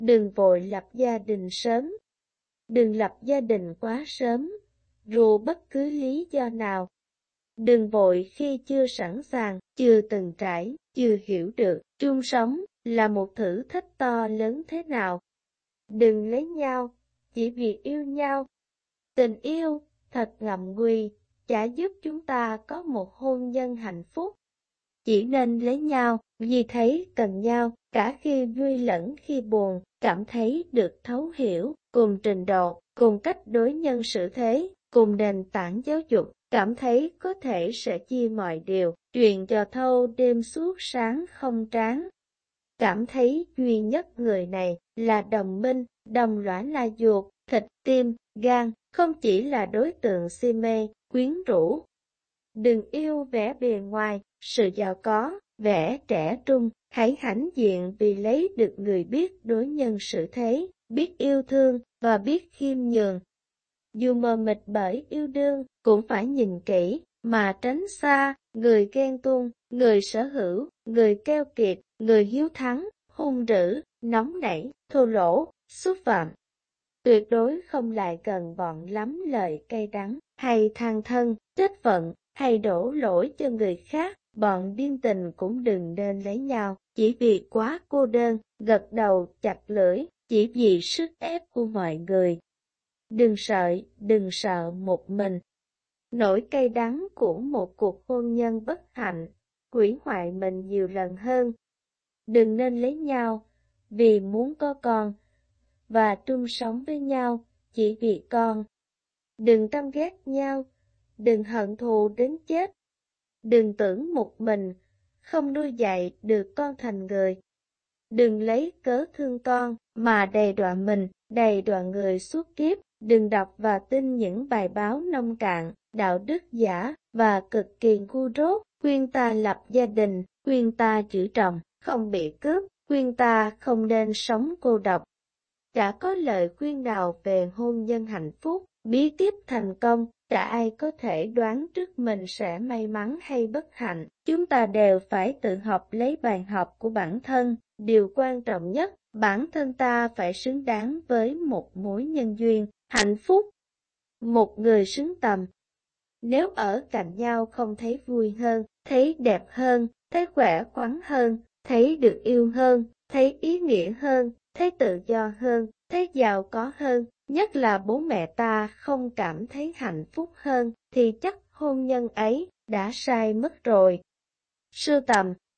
Đừng vội lập gia đình sớm. Đừng lập gia đình quá sớm, dù bất cứ lý do nào. Đừng vội khi chưa sẵn sàng, chưa từng trải, chưa hiểu được chung sống là một thử thách to lớn thế nào. Đừng lấy nhau chỉ vì yêu nhau. Tình yêu thật ngậm ngùi, chả giúp chúng ta có một hôn nhân hạnh phúc. Chỉ nên lấy nhau vì thấy cần nhau, cả khi vui lẫn khi buồn, cảm thấy được thấu hiểu, cùng trình độ, cùng cách đối nhân xử thế, cùng nền tảng giáo dục, cảm thấy có thể sẽ chia mọi điều, truyền cho thâu đêm suốt sáng không tráng. Cảm thấy duy nhất người này là đồng minh, đồng lõa là ruột, thịt, tim, gan, không chỉ là đối tượng si mê, quyến rũ. Đừng yêu vẻ bề ngoài, sự giàu có, vẻ trẻ trung, hãy hãnh diện vì lấy được người biết đối nhân xử thế, biết yêu thương và biết khiêm nhường. Dù mờ mịt bởi yêu đương, cũng phải nhìn kỹ, mà tránh xa, người ghen tuông, người sở hữu, người keo kiệt, người hiếu thắng, hung dữ, nóng nảy, thô lỗ, xúc phạm. Tuyệt đối không lại gần bọn lắm lời cay đắng, hay than thân, trách phận, hay đổ lỗi cho người khác. Bọn điên tình cũng đừng nên lấy nhau, chỉ vì quá cô đơn, gật đầu chặt lưỡi, chỉ vì sức ép của mọi người. Đừng sợ một mình. Nỗi cay đắng của một cuộc hôn nhân bất hạnh, hủy hoại mình nhiều lần hơn. Đừng nên lấy nhau, vì muốn có con, và chung sống với nhau, chỉ vì con. Đừng căm ghét nhau, đừng hận thù đến chết. Đừng tưởng một mình, không nuôi dạy được con thành người. Đừng lấy cớ thương con, mà đầy đọa mình, đầy đọa người suốt kiếp. Đừng đọc và tin những bài báo nông cạn, đạo đức giả, và cực kỳ ngu dốt, khuyên ta lập gia đình, khuyên ta giữ chồng, không bị cướp, khuyên ta không nên sống cô độc. Chả có lời khuyên nào về hôn nhân hạnh phúc, bí kíp thành công, chả ai có thể đoán trước mình sẽ may mắn hay bất hạnh. Chúng ta đều phải tự học lấy bài học của bản thân. Điều quan trọng nhất, bản thân ta phải xứng đáng với một mối nhân duyên, hạnh phúc. Một người xứng tầm. Nếu ở cạnh nhau không thấy vui hơn, thấy đẹp hơn, thấy khỏe khoắn hơn, thấy được yêu hơn, thấy ý nghĩa hơn, thấy tự do hơn, thấy giàu có hơn, nhất là bố mẹ ta không cảm thấy hạnh phúc hơn, thì chắc hôn nhân ấy đã sai mất rồi. Sưu tầm